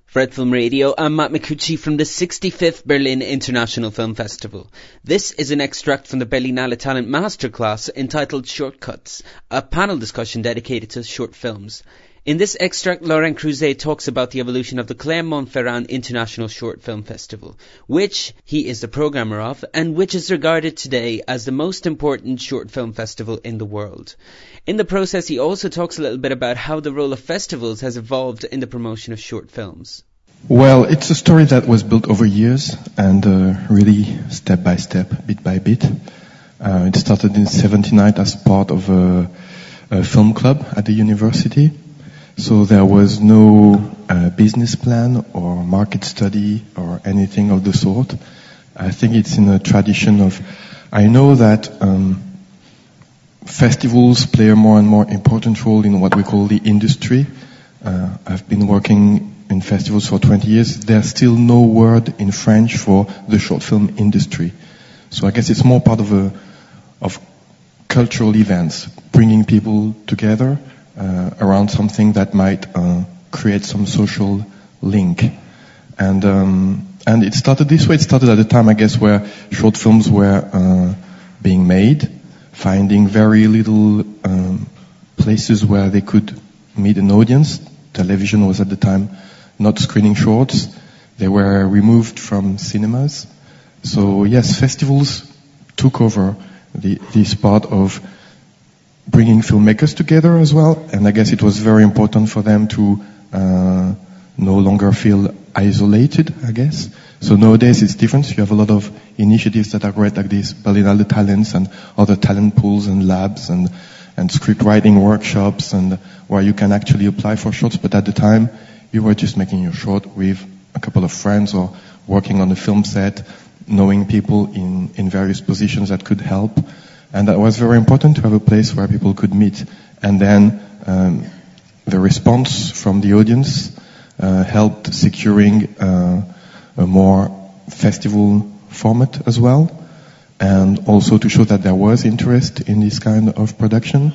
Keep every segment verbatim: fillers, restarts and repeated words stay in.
Fred Film Radio, I'm Matt Micucci from the sixty-fifth Berlin International Film Festival. This is an extract from the Berlinale Talent Masterclass entitled Shortcuts, a panel discussion dedicated to short films. In this extract, Laurent Cruzet talks about the evolution of the Clermont-Ferrand International Short Film Festival, which he is the programmer of, and which is regarded today as the most important short film festival in the world. In the process, he also talks a little bit about how the role of festivals has evolved in the promotion of short films. Well, it's a story that was built over years and uh, really step by step, bit by bit. Uh, it started in seventy-nine as part of a, a film club at the university. So there was no uh, business plan or market study or anything of the sort. I think it's in a tradition of, I know that um, festivals play a more and more important role in what we call the industry. Uh, I've been working in festivals for twenty years. There's still no word in French for the short film industry. So I guess it's more part of a, of cultural events, bringing people together uh, around something that might uh, create some social link. And um, and it started this way. It started at a time, I guess, where short films were uh, being made, finding very little um, places where they could meet an audience. Television was at the time not screening shorts. They were removed from cinemas. So yes, festivals took over the, this part of bringing filmmakers together as well. And I guess it was very important for them to uh, no longer feel isolated, I guess. So nowadays it's different. You have a lot of initiatives that are great, like this Berlinale Talents and other talent pools and labs and, and script writing workshops, and where you can actually apply for shorts. But at the time, you were just making your short with a couple of friends or working on a film set, knowing people in, in various positions that could help. And that was very important to have a place where people could meet. And then um, the response from the audience uh, helped securing uh, a more festival format as well, and also to show that there was interest in this kind of production.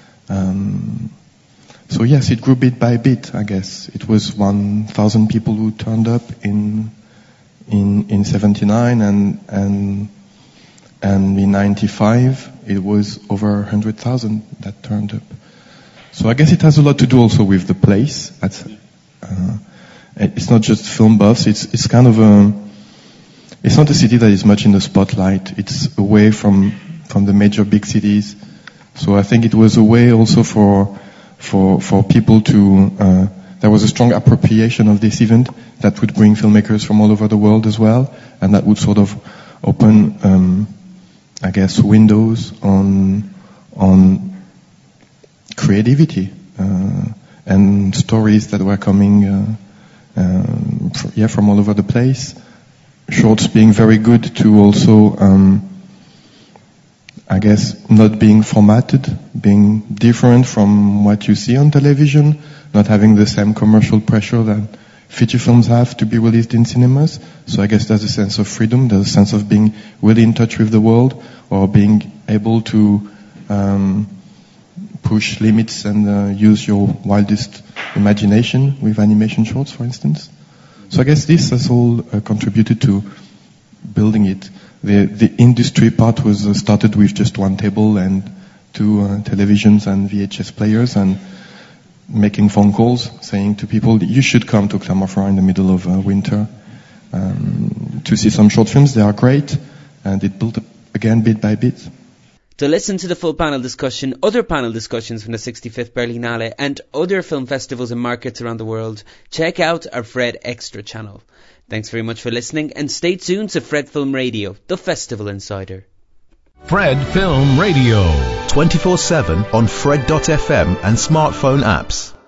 Um, so yes, it grew bit by bit, I guess. It was one thousand people who turned up in in in seventy-nine, and and and in ninety-five it was over one hundred thousand that turned up. So I guess it has a lot to do also with the place. That's, uh, it's not just film buffs. It's it's kind of a, it's not a city that is much in the spotlight. It's away from from the major big cities. So I think it was a way also for for for people to. Uh, there was a strong appropriation of this event that would bring filmmakers from all over the world as well, and that would sort of open, um, I guess, windows on on creativity uh, and stories that were coming, uh, um, fr- yeah, from all over the place. Shorts being very good to also, um, I guess, not being formatted, being different from what you see on television, not having the same commercial pressure that feature films have to be released in cinemas. So I guess there's a sense of freedom, there's a sense of being really in touch with the world, or being able to um, push limits and uh, use your wildest imagination with animation shorts, for instance. So I guess this has all uh, contributed to building it. The the industry part was uh, started with just one table and two uh, televisions and V H S players, and making phone calls, saying to people, you should come to Clermont-Ferrand in the middle of uh, winter um, to see some short films. They are great, and it built up again bit by bit. To listen to the full panel discussion, other panel discussions from the sixty-fifth Berlinale and other film festivals and markets around the world, check out our Fred Extra channel. Thanks very much for listening, and stay tuned to Fred Film Radio, the Festival Insider. Fred Film Radio. twenty-four seven on Fred dot F M and smartphone apps.